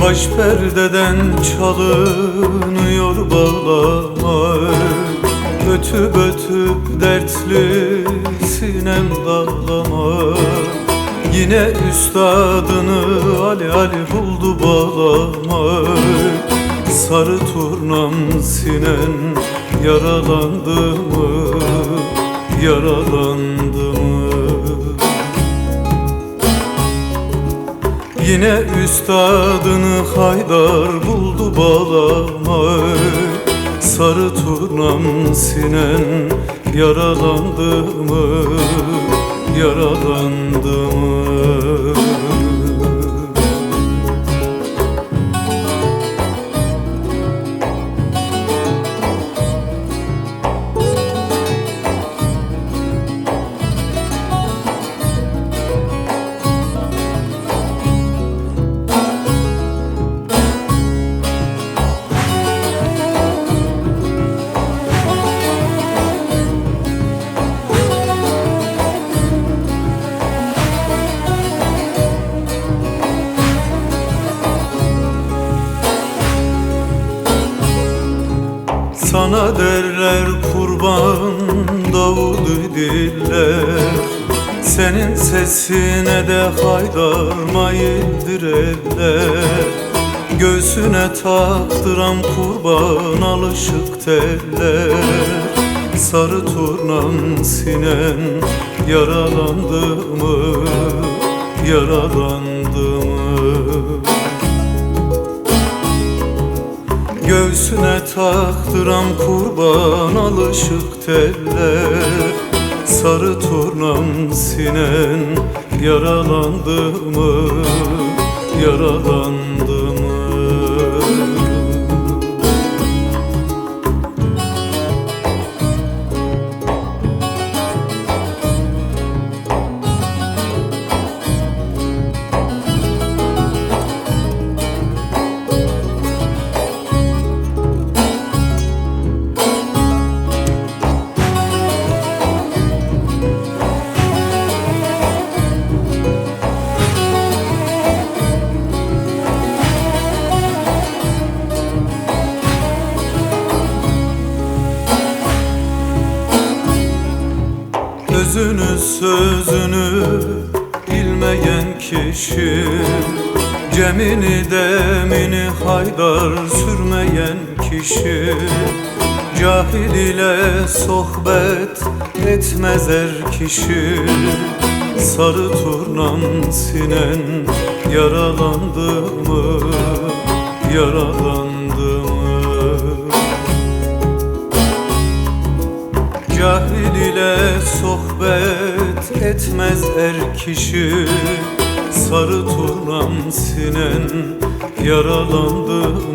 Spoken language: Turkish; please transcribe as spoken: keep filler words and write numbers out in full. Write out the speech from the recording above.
Baş perdeden çalınıyor bağlama, ötüp ötüp dertli sinem dağlama. Yine üstadını Ali Ali buldu bağlama. Sarı turnam sinen yaralandı mı, yaralandı mı? Yine üstadını Haydar buldu bağlama. Sarı turnam sinen yaralandı mı, yaralandı mı? Sana derler kurban Davud diller, senin sesine de Haydar mayıldirerler. Göğsüne taktıram kurban alışık teller. Sarı turnam sinen yaralandı mı, yaralandı mı? Göğsüne taktıram kurban alışık teller. Sarı turnam sinen yaralandı mı, yaralandı mı? Özünü sözünü bilmeyen kişi, cemini demini Haydar sürmeyen kişi. Cahil ile sohbet etmez er kişi. Sarı turnam sinen yaralandı mı, yaralandı mı? Cahil ile sohbet etmez er kişi. Sarı turnam sinen yaralandı